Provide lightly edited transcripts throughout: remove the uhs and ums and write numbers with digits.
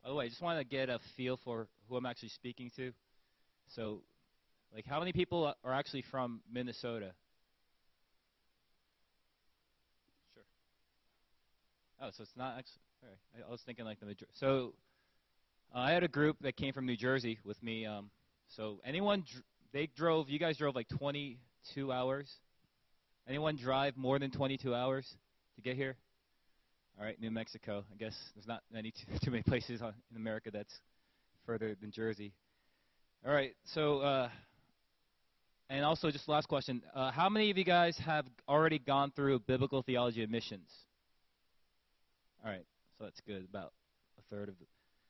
By the way, I just want to get a feel for who I'm actually speaking to. So, like, how many people are actually from Minnesota? Sure. Oh, so it's not actually. All right. I was thinking like the majority. So, I had a group that came from New Jersey with me. So anyone, they drove. You guys drove like 22 hours. Anyone drive more than 22 hours to get here? All right, New Mexico. I guess there's not too many places in America that's further than Jersey. All right, so and also just last question: how many of you guys have already gone through biblical theology of missions? All right, so that's good. About a third of the.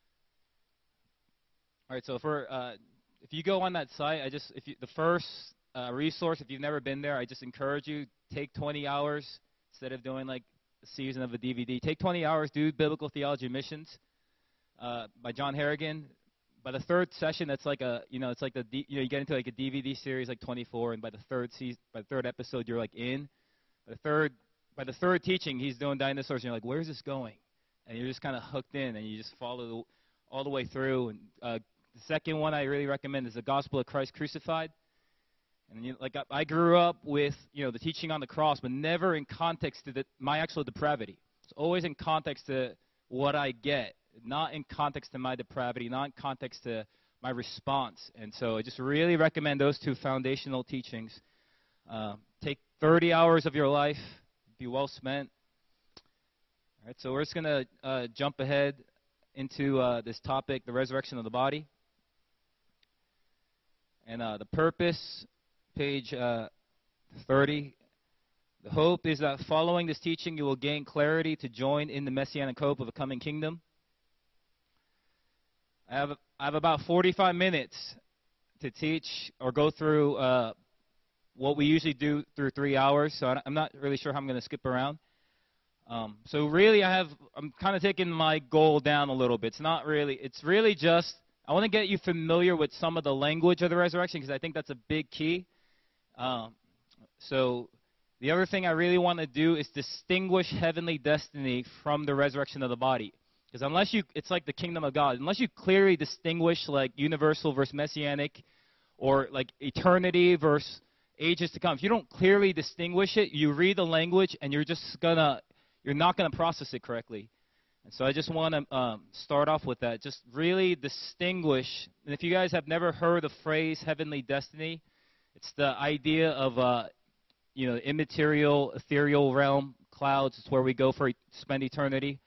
All right, so if you go on that site, the first resource, if you've never been there, I just encourage you, take 20 hours instead of doing like a season of a DVD. Take 20 hours, do Biblical Theology of Missions by John Harrigan. By the third session, that's like it's like you get into like a DVD series like 24, and by the third episode, you're like in. By the third teaching, he's doing dinosaurs, and you're like, where's this going? And you're just kind of hooked in, and you just follow all the way through. And the second one I really recommend is the Gospel of Christ Crucified. And I grew up with the teaching on the cross, but never in context to my actual depravity. It's always in context to what I get, not in context to my depravity, not in context to my response. And so I just really recommend those two foundational teachings. Take 30 hours of your life, be well spent. All right, so we're just going to jump ahead into this topic, the resurrection of the body. And the purpose, page 30. The hope is that following this teaching, you will gain clarity to join in the messianic hope of a coming kingdom. I have about 45 minutes to teach or go through what we usually do through 3 hours, so I'm not really sure how I'm going to skip around. So really, I'm kind of taking my goal down a little bit. It's really just, I want to get you familiar with some of the language of the resurrection because I think that's a big key. So the other thing I really want to do is distinguish heavenly destiny from the resurrection of the body. Because it's like the kingdom of God. Unless you clearly distinguish like universal versus messianic or like eternity versus ages to come, if you don't clearly distinguish it, you read the language and you're not going to process it correctly. And so I just want to start off with that. Just really distinguish. And if you guys have never heard the phrase heavenly destiny, it's the idea of immaterial, ethereal realm, clouds. It's where we go spend eternity.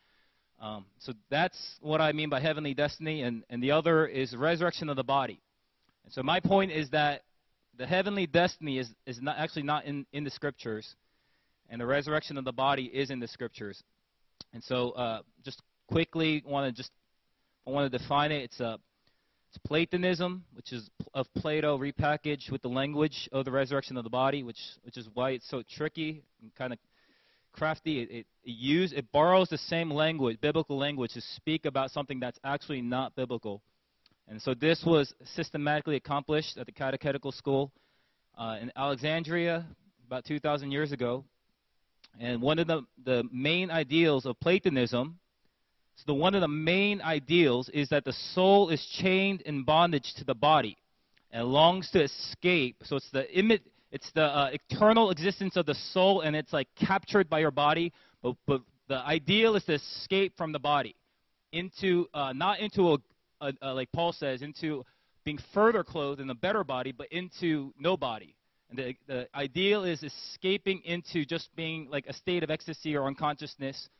So that's what I mean by heavenly destiny. And the other is resurrection of the body. And so my point is that the heavenly destiny is not in the scriptures, and the resurrection of the body is in the scriptures. And so, just quickly, I want to define it. It's Platonism, which is of Plato repackaged with the language of the resurrection of the body, which is why it's so tricky and kind of crafty. It borrows the same language, biblical language, to speak about something that's actually not biblical. And so this was systematically accomplished at the Catechetical School in Alexandria about 2,000 years ago. And one of the main ideals of Platonism, one of the main ideals is that the soul is chained in bondage to the body and longs to escape. So it's the eternal existence of the soul, and it's like captured by your body. But the ideal is to escape from the body into not into like Paul says, into being further clothed in a better body, but into no body. And the ideal is escaping into just being like a state of ecstasy or unconsciousness,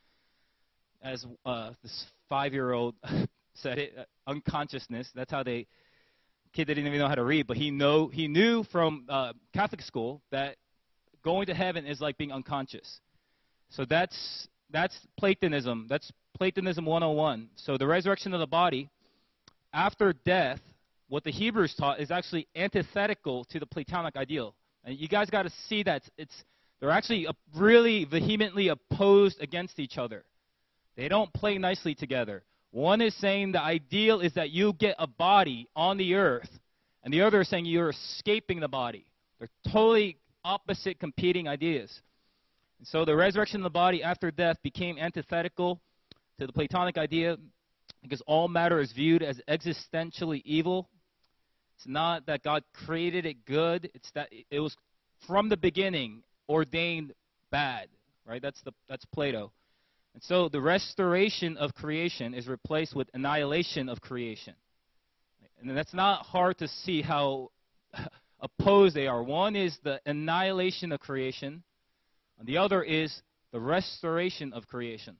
as this 5-year-old said it, unconsciousness. That's how kid didn't even know how to read, but he knew from Catholic school that going to heaven is like being unconscious. So that's Platonism. That's Platonism 101. So the resurrection of the body after death, what the Hebrews taught is actually antithetical to the Platonic ideal. And you guys got to see that they're actually really vehemently opposed against each other. They don't play nicely together. One is saying the ideal is that you get a body on the earth, and the other is saying you're escaping the body. They're totally opposite competing ideas. And so the resurrection of the body after death became antithetical to the Platonic idea. because all matter is viewed as existentially evil. It's not that God created it good. It's that it was from the beginning ordained bad, right? That's Plato. And so the restoration of creation is replaced with annihilation of creation. And that's not hard to see how opposed they are. One is the annihilation of creation, and the other is the restoration of creation.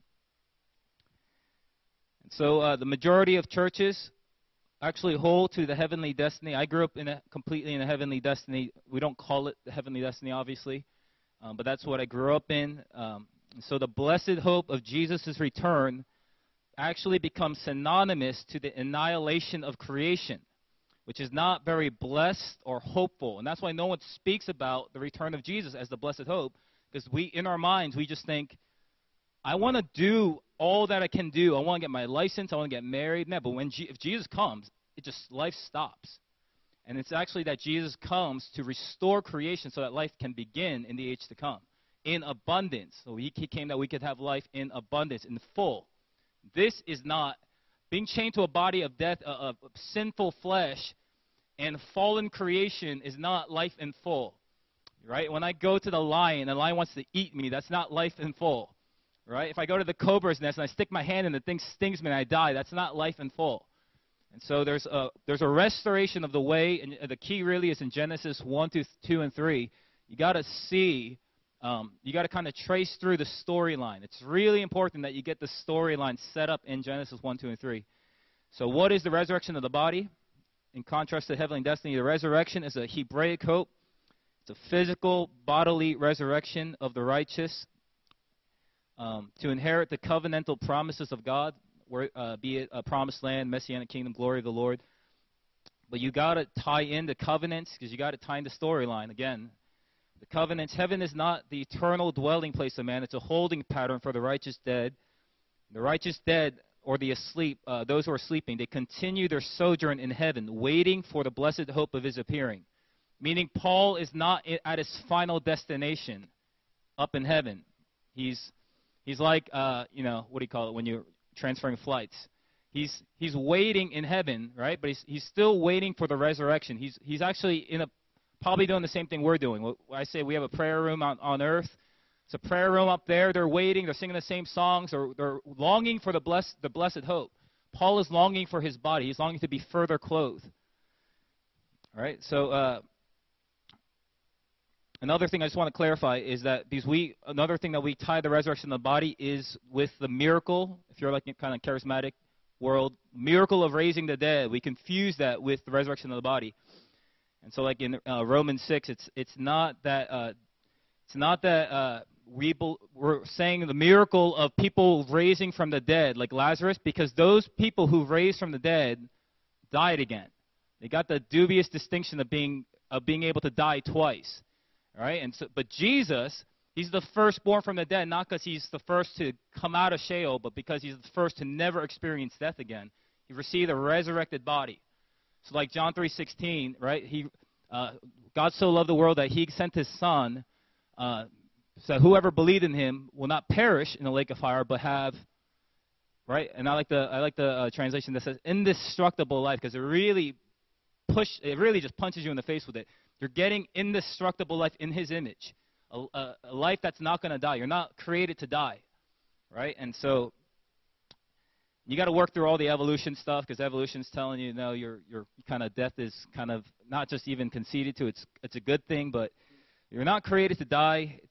And so the majority of churches actually hold to the heavenly destiny. I grew up completely in a heavenly destiny. We don't call it the heavenly destiny, obviously, but that's what I grew up in. So the blessed hope of Jesus' return actually becomes synonymous to the annihilation of creation, which is not very blessed or hopeful. And that's why no one speaks about the return of Jesus as the blessed hope, because in our minds, we just think, I want to do all that I can do. I want to get my license. I want to get married. No, but if Jesus comes, life stops. And it's actually that Jesus comes to restore creation so that life can begin in the age to come in abundance. So he came that we could have life in abundance, in full. This is not being chained to a body of death, of sinful flesh, and fallen creation is not life in full. Right? When I go to the lion wants to eat me, that's not life in full. Right? If I go to the cobra's nest and I stick my hand in, the thing stings me and I die, that's not life in full. And so there's a restoration of the way, and the key really is in Genesis 1, 2, and 3. You got to see, you got to kind of trace through the storyline. It's really important that you get the storyline set up in Genesis 1, 2, and 3. So what is the resurrection of the body? In contrast to heavenly destiny, the resurrection is a Hebraic hope. It's a physical, bodily resurrection of the righteous to inherit the covenantal promises of God, be it a promised land, messianic kingdom, glory of the Lord. But you got to tie in the covenants, because you got to tie in the storyline. Again, the covenants, heaven is not the eternal dwelling place of man. It's a holding pattern for the righteous dead. The righteous dead, or the asleep, those who are sleeping, they continue their sojourn in heaven, waiting for the blessed hope of his appearing. Meaning Paul is not at his final destination up in heaven. He's like, what do you call it when you're transferring flights? He's waiting in heaven, right? But he's still waiting for the resurrection. He's actually probably doing the same thing we're doing. I say we have a prayer room on earth. It's a prayer room up there. They're waiting. They're singing the same songs. They're longing for the blessed hope. Paul is longing for his body. He's longing to be further clothed. All right. So another thing I just want to clarify is that another thing that we tie the resurrection of the body is with the miracle. If you're like kind of charismatic world, miracle of raising the dead. We confuse that with the resurrection of the body. And so, like in Romans 6, it's not that we're saying the miracle of people raising from the dead, like Lazarus, because those people who raised from the dead died again. They got the dubious distinction of being able to die twice. All right, but Jesus, he's the firstborn from the dead, not because he's the first to come out of Sheol, but because he's the first to never experience death again. He received a resurrected body. So like John 3:16, right? God so loved the world that he sent his son, so whoever believed in him will not perish in the lake of fire, but have, right? And I like the translation that says indestructible life, because it really just punches you in the face with it. You're getting indestructible life in his image, a life that's not going to die. You're not created to die, right? And so you got to work through all the evolution stuff, because evolution's telling you, no, your kind of death is kind of not just even conceded to. It's a good thing, but you're not created to die.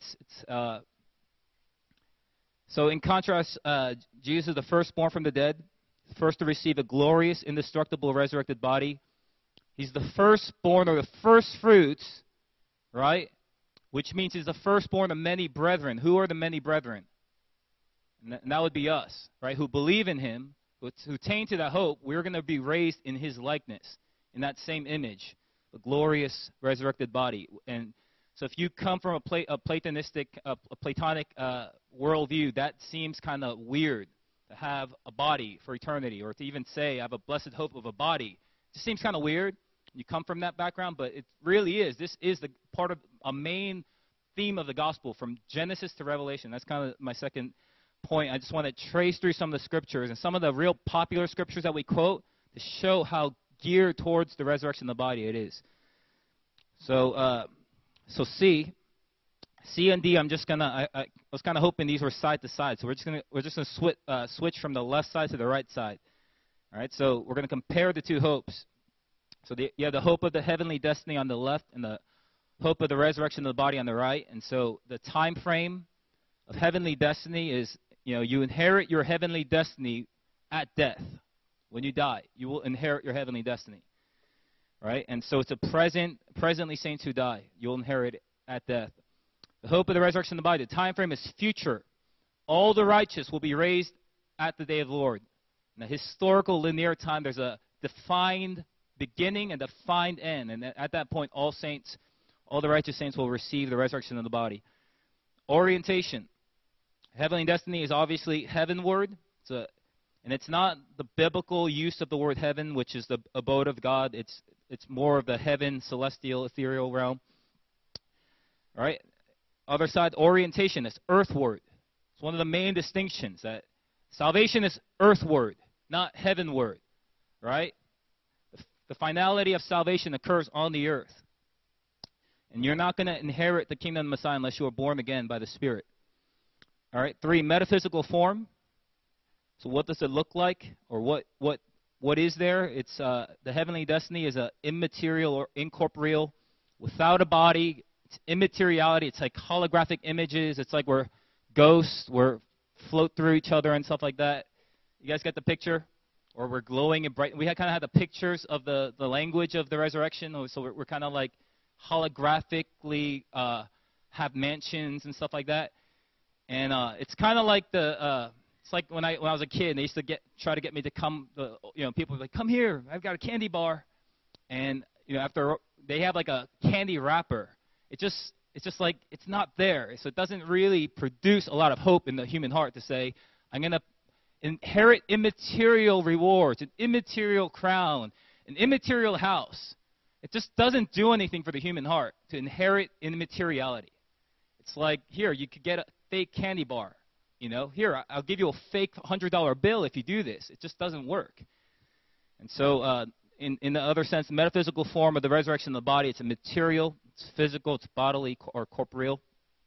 So in contrast, Jesus is the firstborn from the dead, first to receive a glorious, indestructible, resurrected body. He's the firstborn, or the first fruits, right? Which means he's the firstborn of many brethren. Who are the many brethren? And that would be us, right? Who believe in him, who attain to that hope. We're going to be raised in his likeness, in that same image, the glorious resurrected body. And so if you come from a Platonic worldview, that seems kind of weird, to have a body for eternity, or to even say I have a blessed hope of a body. It just seems kind of weird. You come from that background, but it really is. This is the part of a main theme of the gospel from Genesis to Revelation. That's kind of my second point, I just want to trace through some of the scriptures and some of the real popular scriptures that we quote to show how geared towards the resurrection of the body it is. So C and D, I'm just gonna. I was kind of hoping these were side to side, so we're just gonna switch from the left side to the right side. All right, so we're gonna compare the two hopes. So you have the hope of the heavenly destiny on the left, and the hope of the resurrection of the body on the right. And so the time frame of heavenly destiny is, you inherit your heavenly destiny at death. When you die, you will inherit your heavenly destiny. Right? And so it's presently saints who die. You'll inherit it at death. The hope of the resurrection of the body, the time frame is future. All the righteous will be raised at the day of the Lord. In a historical linear time, there's a defined beginning and defined end. And at that point, all the righteous saints will receive the resurrection of the body. Orientation. Heavenly destiny is obviously heavenward. And it's not the biblical use of the word heaven, which is the abode of God. It's more of the heaven, celestial, ethereal realm. All right? Other side, orientation is earthward. It's one of the main distinctions, that salvation is earthward, not heavenward. Right? The finality of salvation occurs on the earth. And you're not going to inherit the kingdom of the Messiah unless you are born again by the Spirit. All right? 3, metaphysical form. So what does it look like, or what is there? It's the heavenly destiny is a immaterial or incorporeal, without a body. It's immateriality. It's like holographic images. It's like we're ghosts. We're float through each other and stuff like that. You guys get the picture? Or we're glowing and bright. We kind of had the pictures of the language of the resurrection. So we're kind of like holographically have mansions and stuff like that. And it's kind of like it's like when I was a kid, they used to try to get me to come. People were like, "Come here, I've got a candy bar," and after they have like a candy wrapper, it's just like it's not there. So it doesn't really produce a lot of hope in the human heart to say, "I'm gonna inherit immaterial rewards, an immaterial crown, an immaterial house." It just doesn't do anything for the human heart to inherit immateriality. It's like, here, you could get a fake candy bar. Here, I'll give you a fake $100 bill if you do this. It just doesn't work. And so in the other sense, the metaphysical form of the resurrection of the body, it's a material, it's physical, it's bodily or corporeal.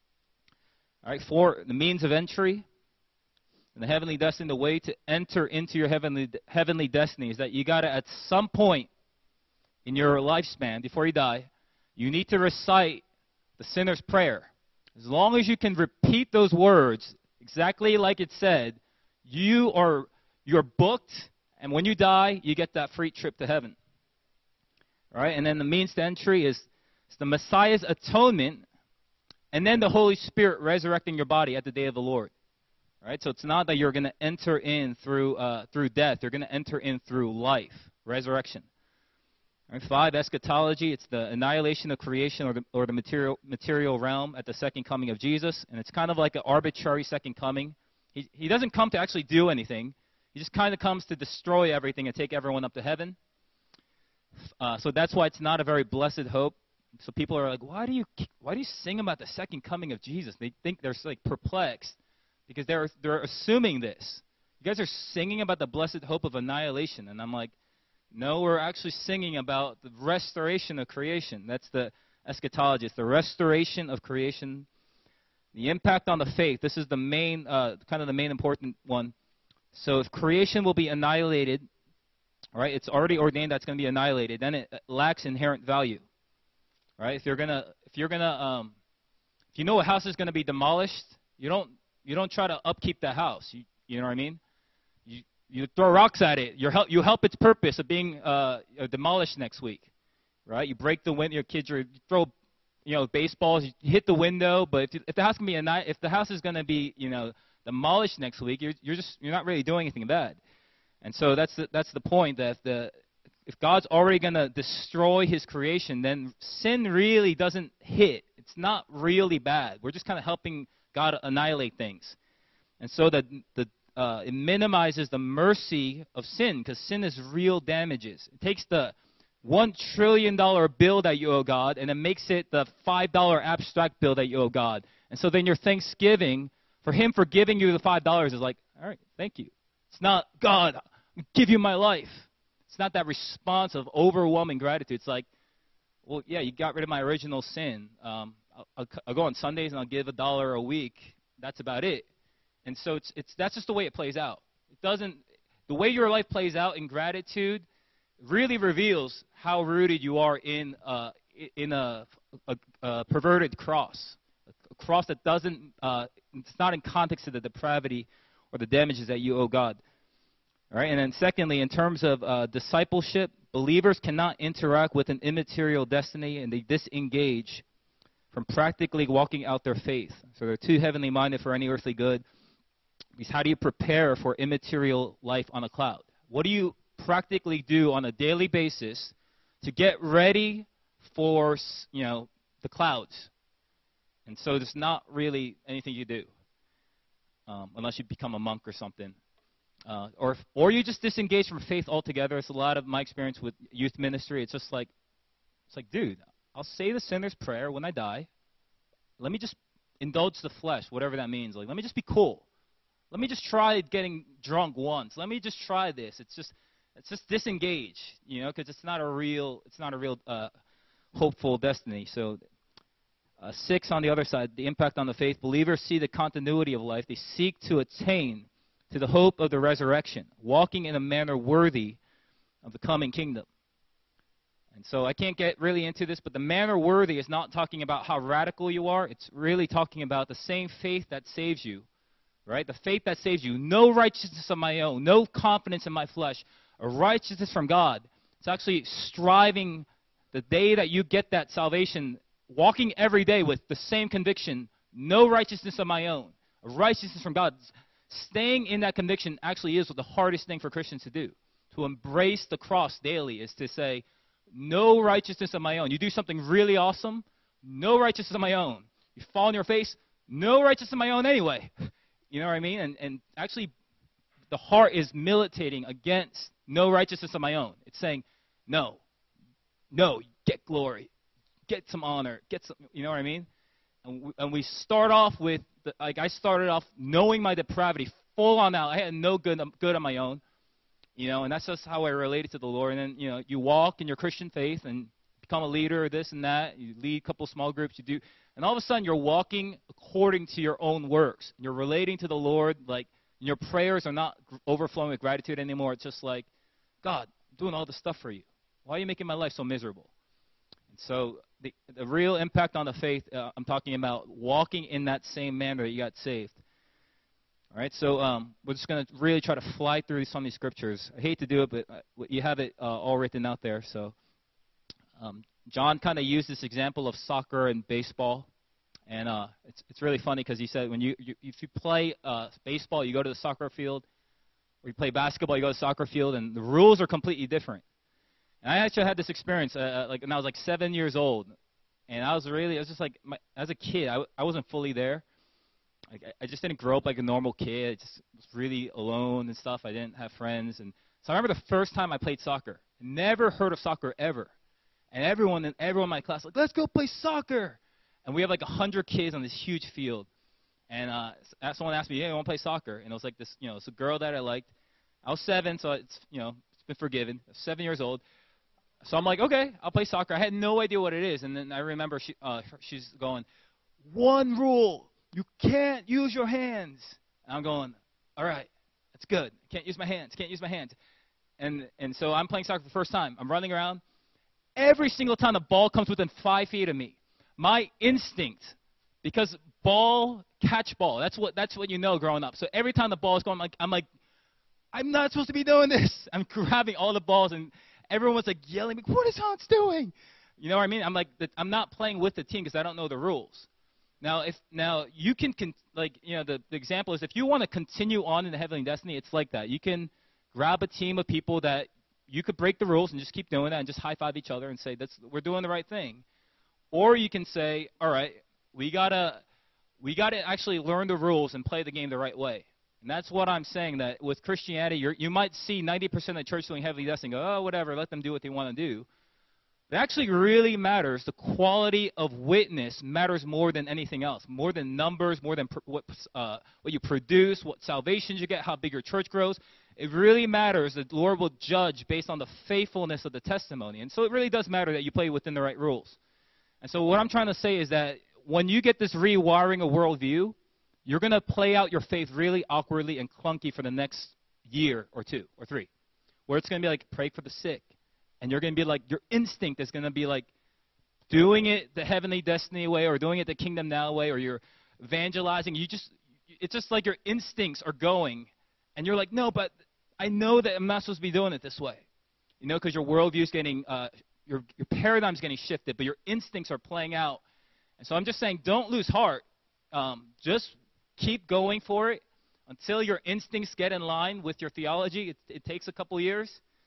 All right, 4, the means of entry. And the heavenly destiny, the way to enter into your heavenly destiny is that you got to, at some point in your lifespan, before you die, you need to recite the sinner's prayer. As long as you can repeat those words exactly like it said, you're booked, and when you die, you get that free trip to heaven. All right, and then the means to entry is the Messiah's atonement, and then the Holy Spirit resurrecting your body at the day of the Lord. All right, so it's not that you're going to enter in through death. You're going to enter in through life, resurrection. All right, 5, eschatology. It's the annihilation of creation or the material realm at the second coming of Jesus. And it's kind of like an arbitrary second coming. He doesn't come to actually do anything. He just kind of comes to destroy everything and take everyone up to heaven. So that's why it's not a very blessed hope. So people are like, why do you sing about the second coming of Jesus? They think they're like perplexed because they're assuming this. You guys are singing about the blessed hope of annihilation. And I'm like, no, we're actually singing about the restoration of creation. That's the eschatology. It's the restoration of creation. The impact on the faith. This is the main, kind of the main important one. So if creation will be annihilated, right? It's already ordained that's going to be annihilated. Then it lacks inherent value, right? If you know a house is going to be demolished, you don't try to upkeep that house. You know what I mean? You throw rocks at it. You help its purpose of being demolished next week, right? You break the window. Your kids you throw, baseballs. You hit the window. But if the house is going to be demolished next week, you're not really doing anything bad. And so that's the point, that if God's already going to destroy His creation, then sin really doesn't hit. It's not really bad. We're just kind of helping God annihilate things, and so that it minimizes the mercy of sin, because sin is real damages. It takes the $1 trillion bill that you owe God, and it makes it the $5 abstract bill that you owe God. And so then your Thanksgiving For him for giving you the $5 is like, all right, thank you. It's not, God, I'll give you my life. It's not that response of overwhelming gratitude. It's like, well, yeah, you got rid of my original sin. I'll go on Sundays and I'll give $1 a week. That's about it. And so that's just the way it plays out. It doesn't. The way your life plays out in gratitude really reveals how rooted you are in a perverted cross, a cross that doesn't. It's not in context to the depravity or the damages that you owe God. All right, and then secondly, in terms of discipleship, believers cannot interact with an immaterial destiny, and they disengage from practically walking out their faith. So they're too heavenly minded for any earthly good. Because how do you prepare for immaterial life on a cloud? What do you practically do on a daily basis to get ready for, the clouds? And so there's not really anything you do, unless you become a monk or something. Or you just disengage from faith altogether. It's a lot of my experience with youth ministry. It's just like, dude, I'll say the sinner's prayer when I die. Let me just indulge the flesh, whatever that means. Like, let me just be cool. Let me just try getting drunk once. Let me just try this. It's just disengage, because it's not a real hopeful destiny. So 6 on the other side, the impact on the faith. Believers see the continuity of life. They seek to attain to the hope of the resurrection, walking in a manner worthy of the coming kingdom. And so I can't get really into this, but the manner worthy is not talking about how radical you are. It's really talking about the same faith that saves you, right? The faith that saves you. No righteousness of my own, no confidence in my flesh, a righteousness from God. It's actually striving the day that you get that salvation, walking every day with the same conviction, no righteousness of my own, a righteousness from God. Staying in that conviction actually is the hardest thing for Christians to do. To embrace the cross daily is to say, no righteousness of my own. You do something really awesome, no righteousness of my own. You fall on your face, no righteousness of my own anyway. You know what I mean? And actually, the heart is militating against no righteousness of my own. It's saying, no, get glory, get some honor, get some, you know what I mean? And we start off with, I started off knowing my depravity, full on out. I had no good on my own. And that's just how I related to the Lord. And then, you walk in your Christian faith and become a leader, this and that. You lead a couple of small groups. You do. And all of a sudden, you're walking according to your own works. You're relating to the Lord. Like, your prayers are not overflowing with gratitude anymore. It's just like, God, I'm doing all this stuff for you. Why are you making my life so miserable? And so the real impact on the faith, I'm talking about walking in that same manner that you got saved. All right, so we're just going to really try to fly through some of these scriptures. I hate to do it, but you have it all written out there. So John kind of used this example of soccer and baseball, and it's really funny because he said if you play baseball, you go to the soccer field, or you play basketball, you go to the soccer field, and the rules are completely different. And I actually had this experience when I was 7 years old, and I was just like as a kid, I wasn't fully there. I just didn't grow up like a normal kid. I just was really alone and stuff. I didn't have friends. And so I remember the first time I played soccer. Never heard of soccer ever. And everyone in my class like, let's go play soccer. And we have 100 kids on this huge field. And someone asked me, hey, I want to play soccer. And it was like this, it's a girl that I liked. I was 7, so it's been forgiven. I was 7 years old. So I'm like, okay, I'll play soccer. I had no idea what it is. And then I remember she's going, one rule. You can't use your hands. And I'm going, all right, that's good. Can't use my hands. And so I'm playing soccer for the first time. I'm running around. Every single time the ball comes within 5 feet of me, my instinct, because catch ball. That's what you know growing up. So every time the ball is going, I'm like, I'm not supposed to be doing this. I'm grabbing all the balls, and everyone's yelling, what is Hans doing? You know what I mean? I'm not playing with the team because I don't know the rules. Now you can the example is if you want to continue on in the heavenly destiny, it's like that. You can grab a team of people that you could break the rules and just keep doing that and just high five each other and say we're doing the right thing, or you can say, all right, we gotta actually learn the rules and play the game the right way. And that's what I'm saying. That with Christianity, you might see 90% of the church doing heavenly destiny, go, oh whatever, let them do what they want to do. It actually really matters. The quality of witness matters more than anything else, more than numbers, more than what you produce, what salvations you get, how big your church grows. It really matters that the Lord will judge based on the faithfulness of the testimony. And so it really does matter that you play within the right rules. And so what I'm trying to say is that when you get this rewiring of worldview, you're going to play out your faith really awkwardly and clunky for the next year or 2 or 3, where it's going to be like, pray for the sick. And you're going to be like, your instinct is going to be like doing it the heavenly destiny way or doing it the kingdom now way, or you're evangelizing. It's just like your instincts are going. And you're like, no, but I know that I'm not supposed to be doing it this way. You know, because your worldview is getting, your paradigm is getting shifted, but your instincts are playing out. And so I'm just saying, don't lose heart. Just keep going for it until your instincts get in line with your theology. It takes a couple years.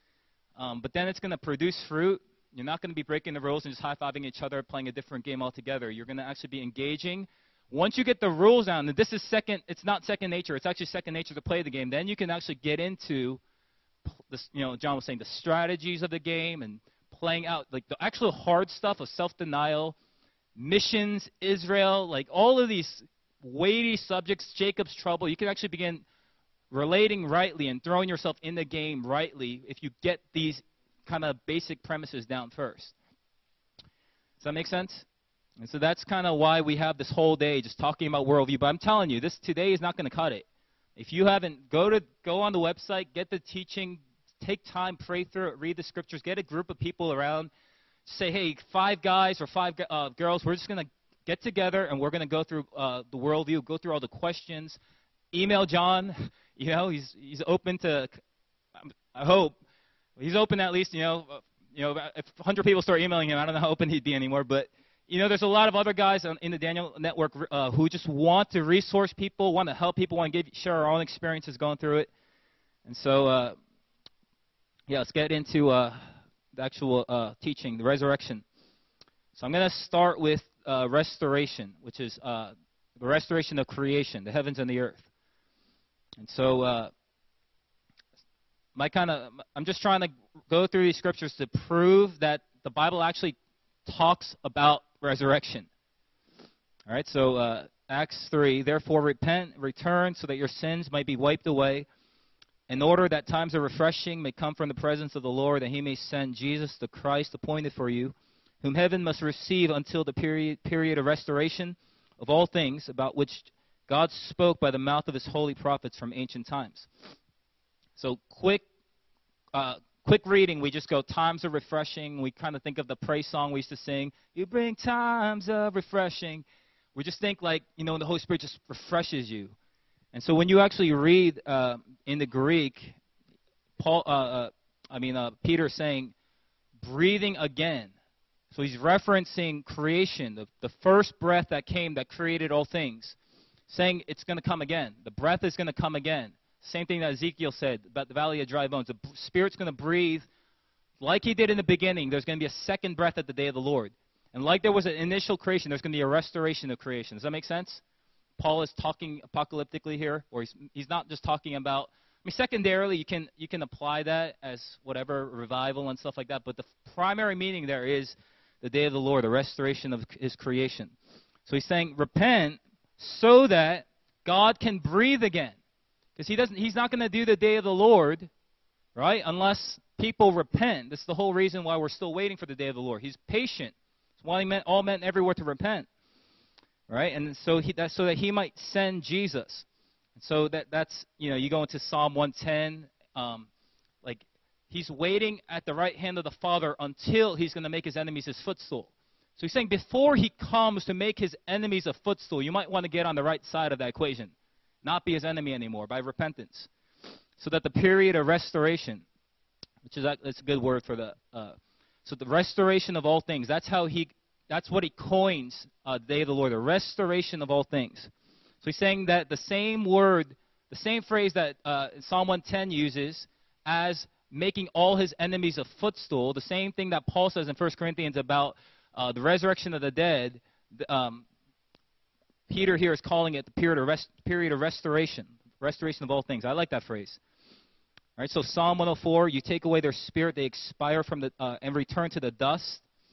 But then it's going to produce fruit. You're not going to be breaking the rules and just high-fiving each other, playing a different game altogether. You're going to actually be engaging. Once you get the rules down, and this is it's not second nature. It's actually second nature to play the game. Then you can actually get into, this, John was saying, the strategies of the game and playing out like the actual hard stuff of self-denial, missions, Israel, like all of these weighty subjects, Jacob's trouble. You can actually begin relating rightly and throwing yourself in the game rightly if you get these kind of basic premises down first. Does that make sense? And so that's kind of why we have this whole day just talking about worldview. But I'm telling you, this today is not going to cut it. If you haven't, go on the website, get the teaching, take time, pray through it, read the scriptures, get a group of people around, say, hey, 5 guys or 5 girls, we're just going to get together and we're going to go through the worldview, go through all the questions. Email John. He's open to, I hope, he's open at least, if 100 people start emailing him, I don't know how open he'd be anymore, but, there's a lot of other guys in the Daniel Network who just want to resource people, want to help people, want to share our own experiences going through it. And so, let's get into the actual teaching, the resurrection. So I'm going to start with restoration, which is the restoration of creation, the heavens and the earth. And so I'm just trying to go through these scriptures to prove that the Bible actually talks about resurrection. All right, so Acts 3, therefore repent, return, so that your sins might be wiped away, in order that times of refreshing may come from the presence of the Lord, and he may send Jesus the Christ appointed for you, whom heaven must receive until the period of restoration of all things, about which God spoke by the mouth of his holy prophets from ancient times. So quick reading, we just go, times of refreshing. We kind of think of the praise song we used to sing, you bring times of refreshing. We just think like, the Holy Spirit just refreshes you. And so when you actually read in the Greek, Peter saying, breathing again. So he's referencing creation, the first breath that came that created all things, saying it's going to come again. The breath is going to come again. Same thing that Ezekiel said about the valley of dry bones. The Spirit's going to breathe like he did in the beginning. There's going to be a second breath at the day of the Lord. And like there was an initial creation, there's going to be a restoration of creation. Does that make sense? Paul is talking apocalyptically here, or he's not just talking about, secondarily, you can apply that as whatever, revival and stuff like that, but the primary meaning there is the day of the Lord, the restoration of his creation. So he's saying, repent so that God can breathe again. Because he's not going to do the day of the Lord, right, unless people repent. That's the whole reason why we're still waiting for the day of the Lord. He's patient. That's why he meant all men everywhere to repent. Right? And so so that he might send Jesus. And so that's, you go into Psalm 110, like he's waiting at the right hand of the Father until he's going to make his enemies his footstool. So he's saying before he comes to make his enemies a footstool, you might want to get on the right side of that equation, not be his enemy anymore by repentance. So that the period of restoration, that's a good word for so the restoration of all things, that's what he coins the day of the Lord, the restoration of all things. So he's saying that the same word, the same phrase that Psalm 110 uses as making all his enemies a footstool, the same thing that Paul says in 1 Corinthians about the resurrection of the dead, Peter here is calling it the period of restoration of all things. I like that phrase. All right, so Psalm 104, you take away their spirit, they expire from and return to the dust.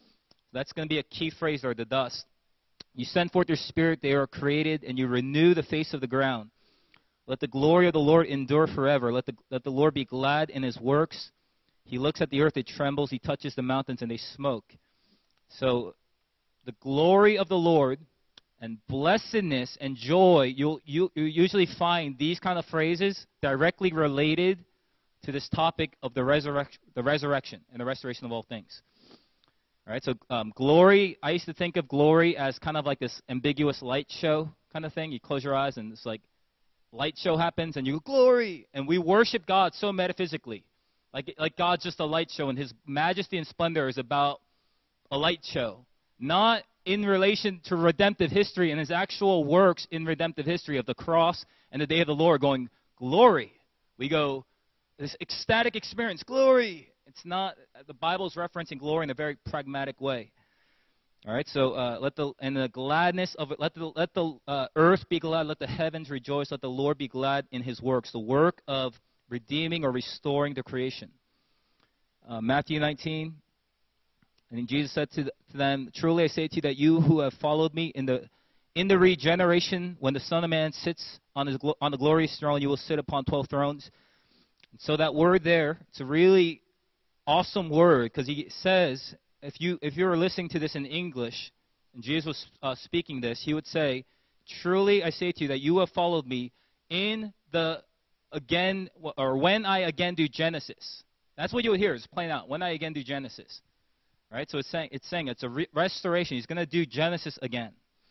That's going to be a key phrase there, the dust. You send forth your Spirit, they are created, and you renew the face of the ground. Let the glory of the Lord endure forever. Let the Lord be glad in his works. He looks at the earth, it trembles. He touches the mountains, and they smoke. So the glory of the Lord and blessedness and joy, you usually find these kind of phrases directly related to this topic of the resurrection and the restoration of all things. All right, so glory, I used to think of glory as kind of like this ambiguous light show kind of thing. You close your eyes and it's like light show happens and you go, glory. And we worship God so metaphysically. Like God's just a light show and his majesty and splendor is about a light show. Not in relation to redemptive history and his actual works in redemptive history of the cross and the day of the Lord going, glory. We go, this ecstatic experience, glory. It's not, the Bible is referencing glory in a very pragmatic way. All right, so let the gladness of it, let the earth be glad, let the heavens rejoice, let the Lord be glad in his works, the work of redeeming or restoring the creation. Matthew 19, and Jesus said to them, truly I say to you that you who have followed me in the regeneration, when the Son of Man sits on the glorious throne, you will sit upon 12 thrones. And so that word there, it's a really awesome word because he says, if you were listening to this in English, and Jesus was speaking this, he would say, truly I say to you that you have followed me in the again, or when I again do Genesis. That's what you would hear, it's playing out, when I again do Genesis. Right? So it's saying it's a restoration. He's going to do Genesis again.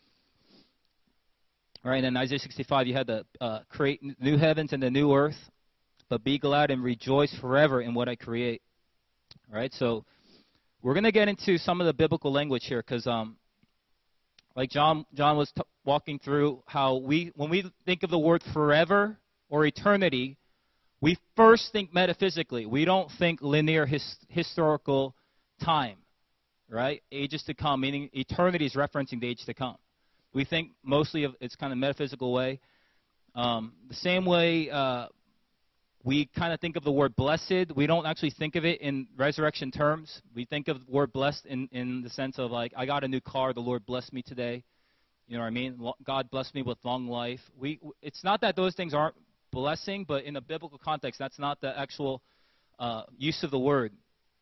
All right, and in Isaiah 65, you had the create new heavens and the new earth, but be glad and rejoice forever in what I create. All right, so we're going to get into some of the biblical language here because, like John was walking through, how when we think of the word forever or eternity, we first think metaphysically. We don't think linear historical time, right? Ages to come, meaning eternity is referencing the age to come. We think mostly of it's kind of metaphysical way. The same way we kind of think of the word blessed. We don't actually think of it in resurrection terms. We think of the word blessed in the sense of like, I got a new car, the Lord blessed me today. You know what I mean? God blessed me with long life. It's not that those things aren't blessing, but in a biblical context, that's not the actual use of the word.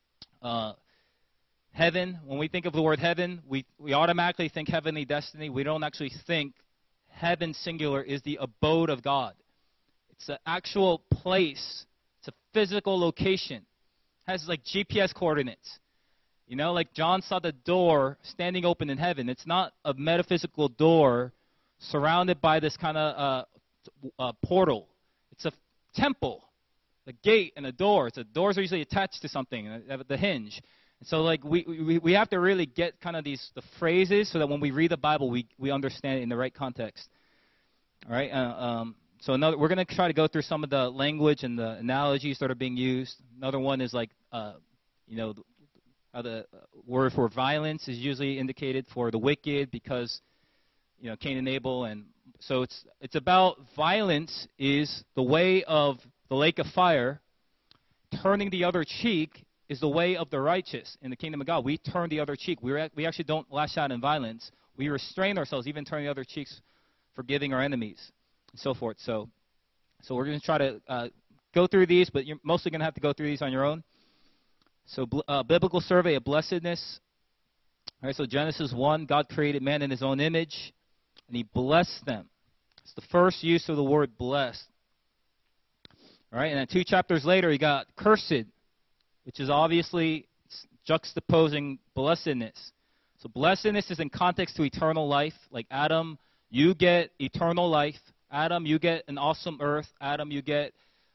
Heaven, when we think of the word heaven, we automatically think heavenly destiny. We don't actually think heaven singular is the abode of God. It's an actual place. It's a physical location. It has like GPS coordinates. You know, like John saw the door standing open in heaven. It's not a metaphysical door surrounded by this kind of portal. It's a temple, the gate and the door. The doors are usually attached to something, the hinge. And so, like we have to really get kind of the phrases so that when we read the Bible, we understand it in the right context. All right. So we're going to try to go through some of the language and the analogies that are being used. Another one is like, how the word for violence is usually indicated for the wicked because, Cain and Abel. And so it's about violence is the way of the lake of fire. Turning the other cheek is the way of the righteous in the kingdom of God. We turn the other cheek. We actually don't lash out in violence. We restrain ourselves, even turning the other cheeks, forgiving our enemies, and so forth. So we're going to try to go through these, but you're mostly going to have to go through these on your own. So biblical survey of blessedness. All right, so Genesis 1, God created man in his own image, and he blessed them. It's the first use of the word blessed. All right, and then 2 chapters later, he got cursed, which is obviously juxtaposing blessedness. So blessedness is in context to eternal life. Like Adam, you get eternal life. Adam, you get an awesome earth. Adam, you get,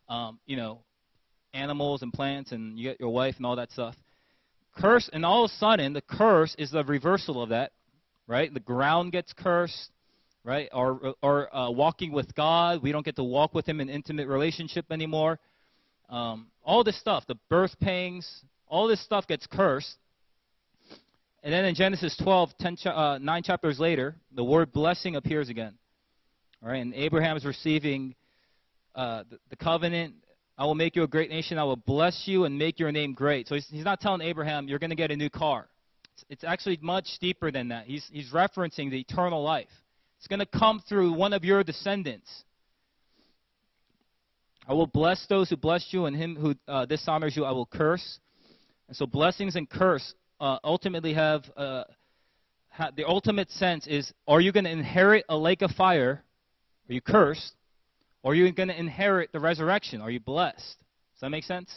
animals and plants, and you get your wife and all that stuff. Curse, and all of a sudden, the curse is the reversal of that, right? The ground gets cursed, right? Or walking with God, we don't get to walk with him in intimate relationship anymore. All this stuff, the birth pangs, all this stuff gets cursed. And then in Genesis 12, 9 chapters later, the word blessing appears again. All right, and Abraham is receiving the covenant. I will make you a great nation. I will bless you and make your name great. So he's not telling Abraham, you're going to get a new car. It's actually much deeper than that. He's referencing the eternal life. It's going to come through one of your descendants. I will bless those who bless you, and him who dishonors you I will curse. And so blessings and curse ultimately have the ultimate sense is, are you going to inherit a lake of fire? Are you cursed? Or are you going to inherit the resurrection? Are you blessed? Does that make sense?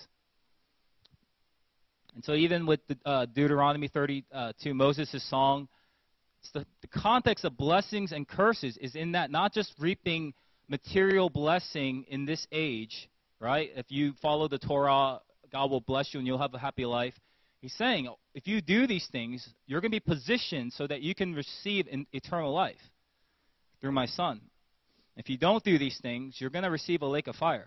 And so even with the, Deuteronomy 32, Moses' song, it's the context of blessings and curses is in that, not just reaping material blessing in this age, right? If you follow the Torah, God will bless you and you'll have a happy life. He's saying, if you do these things, you're going to be positioned so that you can receive eternal life through my Son. If you don't do these things, you're going to receive a lake of fire.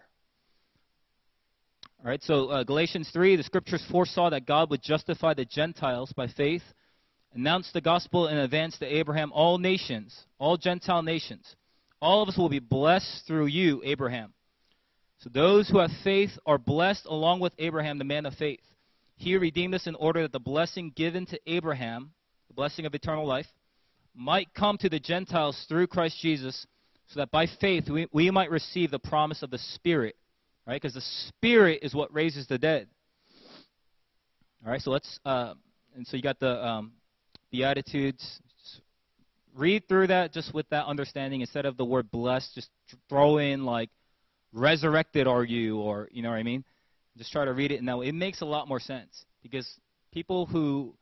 All right, so Galatians 3, the Scriptures foresaw that God would justify the Gentiles by faith, announce the gospel in advance to Abraham, all nations, all Gentile nations. All of us will be blessed through you, Abraham. So those who have faith are blessed along with Abraham, the man of faith. He redeemed us in order that the blessing given to Abraham, the blessing of eternal life, might come to the Gentiles through Christ Jesus, so that by faith we might receive the promise of the Spirit. Right? Because the Spirit is what raises the dead. All right, so let's, and so you got the Beatitudes. Read through that just with that understanding. Instead of the word blessed, just throw in like, resurrected are you, or, you know what I mean? Just try to read it in that way. It makes a lot more sense. Because people who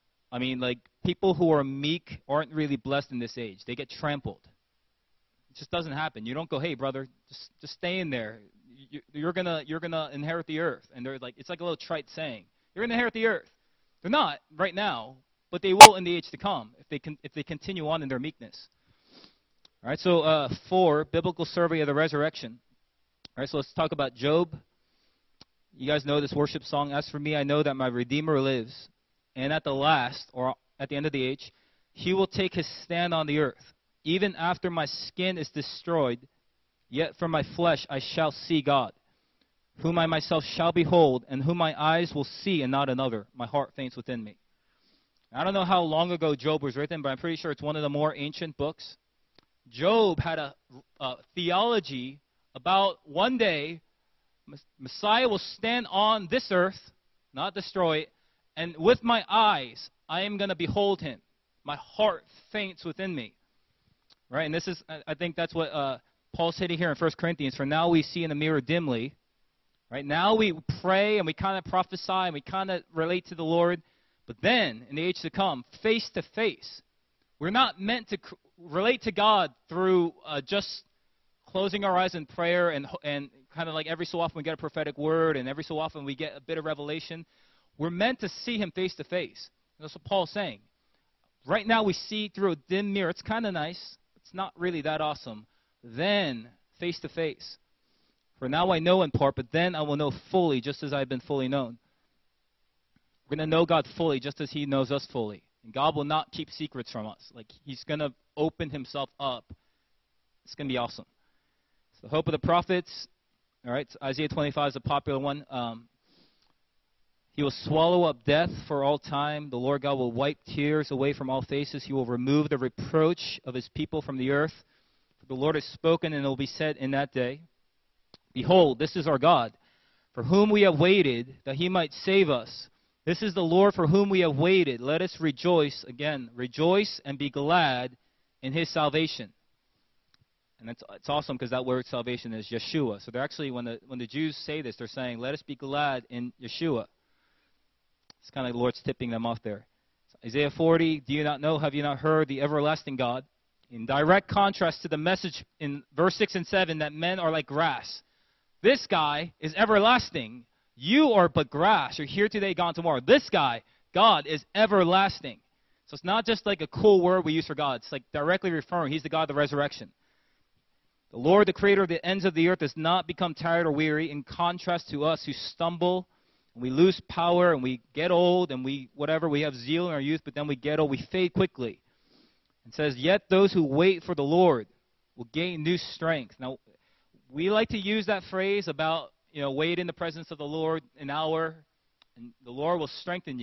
are meek aren't really blessed in this age. They get trampled. It just doesn't happen. You don't go, hey, brother, just stay in there. You're gonna inherit the earth. And they're like, it's like a little trite saying. You're gonna inherit the earth. They're not right now, but they will in the age to come if they continue on in their meekness. All right. So 4, biblical survey of the resurrection. All right. So let's talk about Job. You guys know this worship song. As for me, I know that my Redeemer lives, and at the last, or at the end of the age, he will take his stand on the earth. Even after my skin is destroyed, yet from my flesh I shall see God, whom I myself shall behold, and whom my eyes will see and not another. My heart faints within me. I don't know how long ago Job was written, but I'm pretty sure it's one of the more ancient books. Job had a theology about one day Messiah will stand on this earth, not destroy it, and with my eyes I am going to behold him. My heart faints within me. Right, and this is, I think that's what Paul's hitting here in 1 Corinthians. For now we see in a mirror dimly. Right, now we pray and we kind of prophesy and we kind of relate to the Lord. But then, in the age to come, face to face. We're not meant to relate to God through just closing our eyes in prayer and kind of like every so often we get a prophetic word and every so often we get a bit of revelation. We're meant to see him face to face. That's what Paul's saying. Right now we see through a dim mirror. It's kind of nice. It's not really that awesome. Then, face to face. For now I know in part, but then I will know fully, just as I have been fully known. We're going to know God fully, just as he knows us fully. And God will not keep secrets from us. Like, he's going to open himself up. It's going to be awesome. So the hope of the prophets. All right, so Isaiah 25 is a popular one. He will swallow up death for all time. The Lord God will wipe tears away from all faces. He will remove the reproach of his people from the earth. For the Lord has spoken, and it will be said in that day, behold, this is our God, for whom we have waited, that he might save us. This is the Lord for whom we have waited. Let us rejoice, again, rejoice and be glad in his salvation. And it's awesome because that word salvation is Yeshua. So they're actually, when the Jews say this, they're saying, let us be glad in Yeshua. It's kind of like the Lord's tipping them off there. Isaiah 40, do you not know, have you not heard the everlasting God? In direct contrast to the message in verse 6 and 7 that men are like grass. This guy is everlasting. You are but grass. You're here today, gone tomorrow. This guy, God, is everlasting. So it's not just like a cool word we use for God. It's like directly referring. He's the God of the resurrection. The Lord, the creator of the ends of the earth, does not become tired or weary, in contrast to us who stumble and we lose power and we get old and we have zeal in our youth, but then we get old, we fade quickly. It says, yet those who wait for the Lord will gain new strength. Now, we like to use that phrase about, wait in the presence of the Lord an hour, and the Lord will strengthen you.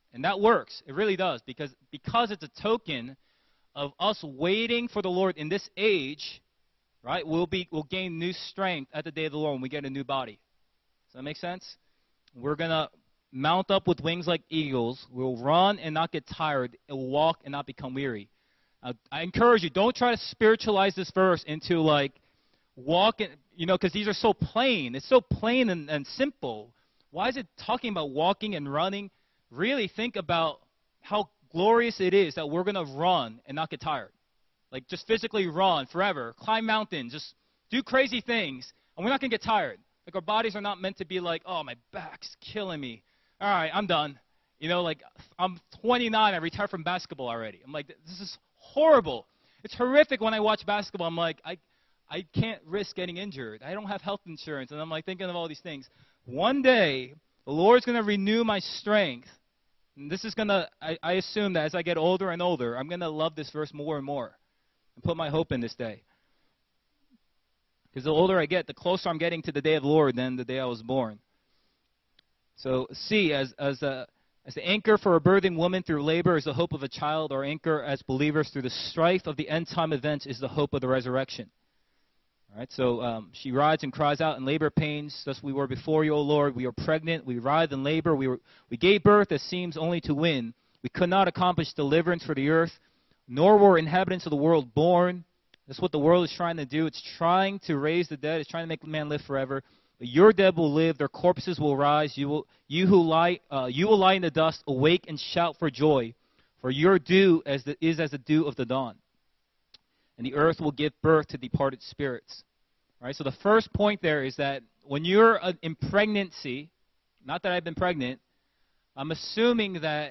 And that works. It really does. Because it's a token of us waiting for the Lord in this age, right? We'll gain new strength at the day of the Lord when we get a new body. Does that make sense? We're going to mount up with wings like eagles. We'll run and not get tired. We'll walk and not become weary. I encourage you, don't try to spiritualize this verse into like walking, because these are so plain. It's so plain and simple. Why is it talking about walking and running? Really think about how glorious it is that we're going to run and not get tired. Like just physically run forever, climb mountains, just do crazy things, and we're not going to get tired. Like our bodies are not meant to be like, oh, my back's killing me. All right, I'm done. Like I'm 29, I retired from basketball already. I'm like, this is horrible. It's horrific when I watch basketball. I'm like, I can't risk getting injured. I don't have health insurance. And I'm like thinking of all these things. One day, the Lord's going to renew my strength. And this is going to, I assume that as I get older and older, I'm going to love this verse more and more and put my hope in this day. Because the older I get, the closer I'm getting to the day of the Lord than the day I was born. So C, as the anchor for a birthing woman through labor is the hope of a child, our anchor as believers through the strife of the end-time events is the hope of the resurrection. All right, so she rides and cries out in labor pains, thus we were before you, O Lord. We are pregnant, we writhe in labor, we gave birth as seems only to win. We could not accomplish deliverance for the earth, nor were inhabitants of the world born. That's what the world is trying to do. It's trying to raise the dead. It's trying to make man live forever. But your dead will live. Their corpses will rise. You will lie in the dust. Awake and shout for joy, for your dew is as the dew of the dawn. And the earth will give birth to departed spirits. All right. So the first point there is that when you're in pregnancy, not that I've been pregnant, I'm assuming that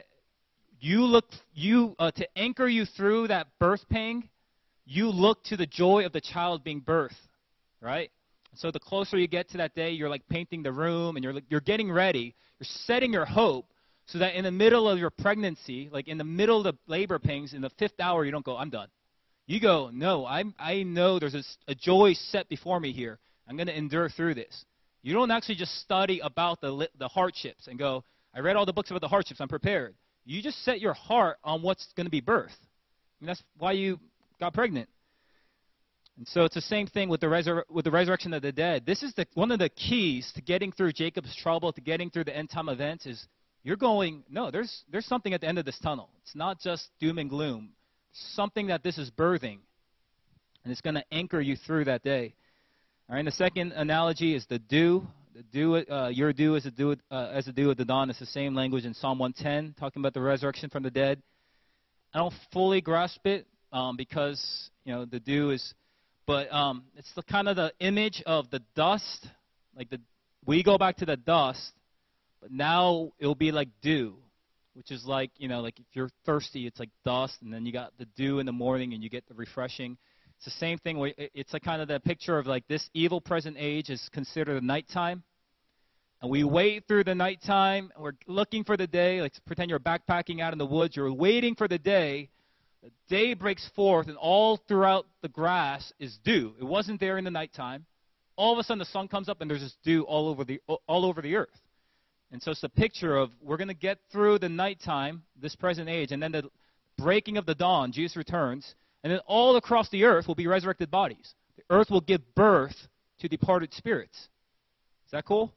to anchor you through that birth pang, you look to the joy of the child being birthed, right? So the closer you get to that day, you're like painting the room and you're getting ready. You're setting your hope so that in the middle of your pregnancy, like in the middle of the labor pangs, in the 5th hour, you don't go, I'm done. You go, no, I know there's a joy set before me here. I'm going to endure through this. You don't actually just study about the hardships and go, I read all the books about the hardships, I'm prepared. You just set your heart on what's going to be birthed. That's why you got pregnant. And so it's the same thing with the resurrection of the dead. This is one of the keys to getting through Jacob's trouble, to getting through the end time events is you're going, no, there's something at the end of this tunnel. It's not just doom and gloom. Something that this is birthing. And it's going to anchor you through that day. All right, and the second analogy is the dew. The dew, your dew is as the dew of the dawn. It's the same language in Psalm 110, talking about the resurrection from the dead. I don't fully grasp it because, the dew is... But it's kind of the image of the dust. We go back to the dust, but now it'll be like dew, which is like if you're thirsty, it's like dust, and then you got the dew in the morning, and you get the refreshing. It's the same thing. It's like kind of the picture of like this evil present age is considered the nighttime, and we wait through the nighttime, and we're looking for the day. Like pretend you're backpacking out in the woods. You're waiting for the day. The day breaks forth, and all throughout the grass is dew. It wasn't there in the nighttime. All of a sudden, the sun comes up, and there's this dew all over the earth. And so it's a picture of we're going to get through the nighttime, this present age, and then the breaking of the dawn, Jesus returns, and then all across the earth will be resurrected bodies. The earth will give birth to departed spirits. Is that cool?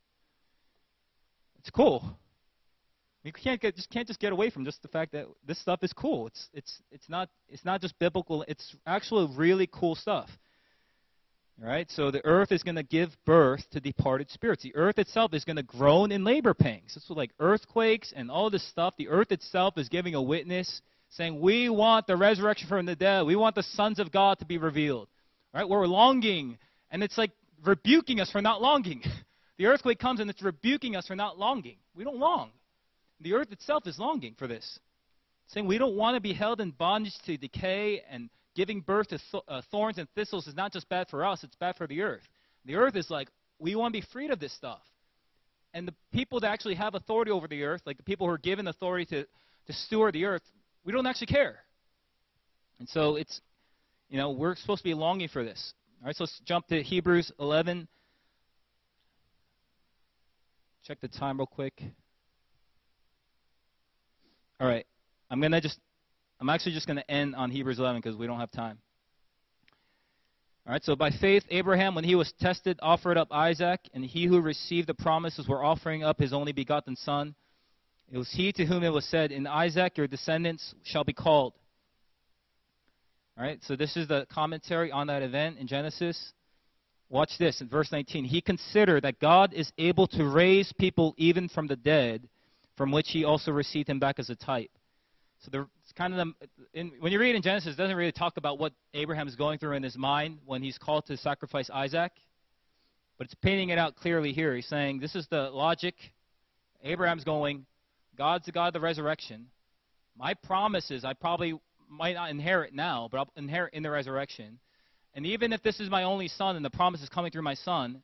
It's cool. You can't just get away from just the fact that this stuff is cool. It's not just biblical. It's actually really cool stuff. All right. So the earth is going to give birth to departed spirits. The earth itself is going to groan in labor pangs. It's like earthquakes and all this stuff. The earth itself is giving a witness, saying, "We want the resurrection from the dead. We want the sons of God to be revealed." All right. We're longing, and it's like rebuking us for not longing. The earthquake comes and it's rebuking us for not longing. We don't long. The earth itself is longing for this, saying we don't want to be held in bondage to decay, and giving birth to thorns and thistles is not just bad for us, it's bad for the earth. The earth is like, we want to be freed of this stuff. And the people that actually have authority over the earth, like the people who are given authority to steward the earth, we don't actually care. And so it's, we're supposed to be longing for this. All right, so let's jump to Hebrews 11. Check the time real quick. All right. I'm actually just going to end on Hebrews 11 because we don't have time. All right, so by faith, Abraham, when he was tested, offered up Isaac, and he who received the promises were offering up his only begotten son. It was he to whom it was said, in Isaac your descendants shall be called. All right, so this is the commentary on that event in Genesis. Watch this in verse 19. He considered that God is able to raise people even from the dead, from which he also received him back as a type. So it's kind of when you read in Genesis, it doesn't really talk about what Abraham is going through in his mind when he's called to sacrifice Isaac. But it's painting it out clearly here. He's saying this is the logic. Abraham's going, God's the God of the resurrection. My promises I probably might not inherit now, but I'll inherit in the resurrection. And even if this is my only son and the promise is coming through my son,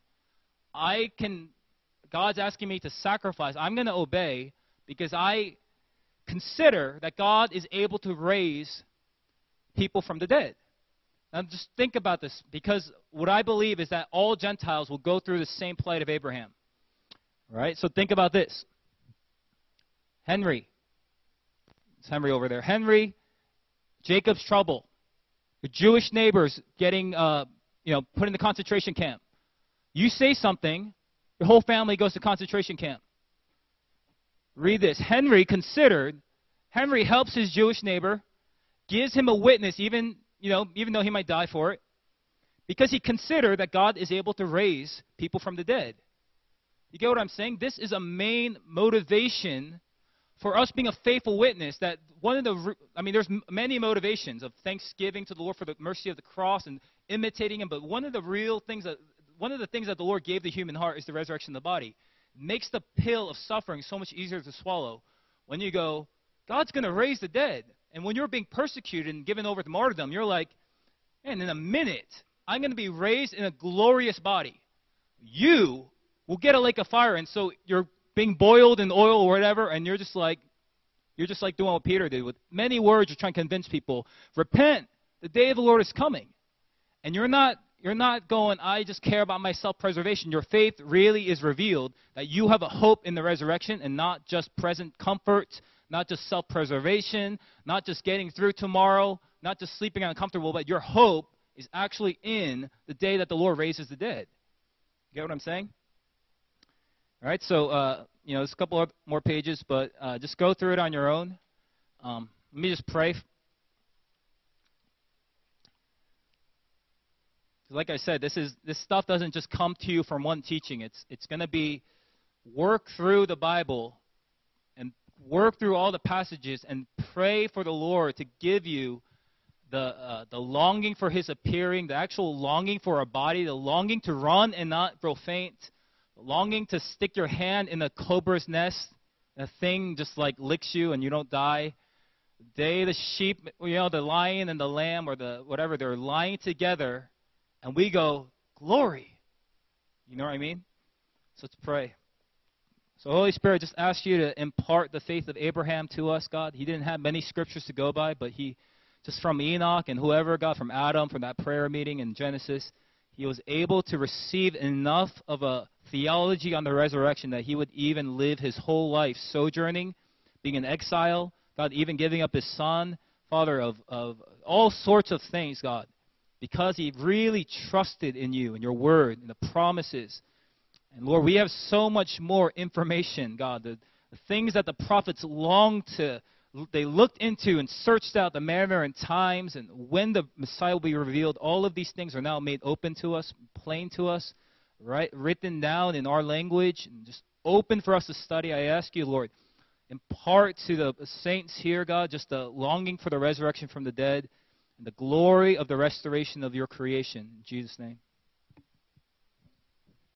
God's asking me to sacrifice. I'm going to obey because I consider that God is able to raise people from the dead. Now just think about this, because what I believe is that all Gentiles will go through the same plight of Abraham. Right? So think about this. Henry. It's Henry over there. Henry, Jacob's trouble. The Jewish neighbors getting put in the concentration camp. You say something, your whole family goes to concentration camp. Read this. Henry helps his Jewish neighbor, gives him a witness, even though he might die for it, because he considered that God is able to raise people from the dead. You get what I'm saying? This is a main motivation for us being a faithful witness. That there's many motivations of thanksgiving to the Lord for the mercy of the cross and imitating Him, but one of the things that the Lord gave the human heart is the resurrection of the body. It makes the pill of suffering so much easier to swallow when you go, God's going to raise the dead. And when you're being persecuted and given over to martyrdom, you're like, man, in a minute, I'm going to be raised in a glorious body. You will get a lake of fire, and so you're being boiled in oil or whatever, and you're just like doing what Peter did with many words. You're trying to convince people, repent, the day of the Lord is coming. And you're not going, I just care about my self-preservation. Your faith really is revealed that you have a hope in the resurrection and not just present comfort, not just self-preservation, not just getting through tomorrow, not just sleeping uncomfortable, but your hope is actually in the day that the Lord raises the dead. You get what I'm saying? All right, so, there's a couple more pages, but just go through it on your own. Let me just pray. Like I said, this stuff doesn't just come to you from one teaching. It's going to be work through the Bible and work through all the passages and pray for the Lord to give you the longing for His appearing, the actual longing for a body, the longing to run and not grow faint, the longing to stick your hand in a cobra's nest, a thing just like licks you and you don't die. The day the sheep, the lion and the lamb or the whatever, they're lying together. And we go, glory. You know what I mean? So let's pray. So Holy Spirit, just ask you to impart the faith of Abraham to us, God. He didn't have many scriptures to go by, but he, just from Enoch and whoever, God, from Adam, from that prayer meeting in Genesis, he was able to receive enough of a theology on the resurrection that he would even live his whole life sojourning, being in exile, God, even giving up his son, Father, of all sorts of things, God, because he really trusted in you and your word and the promises. And Lord, we have so much more information, God, the things that the prophets longed to, they looked into and searched out the manner and times and when the Messiah will be revealed. All of these things are now made open to us, plain to us, right, written down in our language, and just open for us to study. I ask you, Lord, impart to the saints here, God, just the longing for the resurrection from the dead, the glory of the restoration of your creation. In Jesus' name.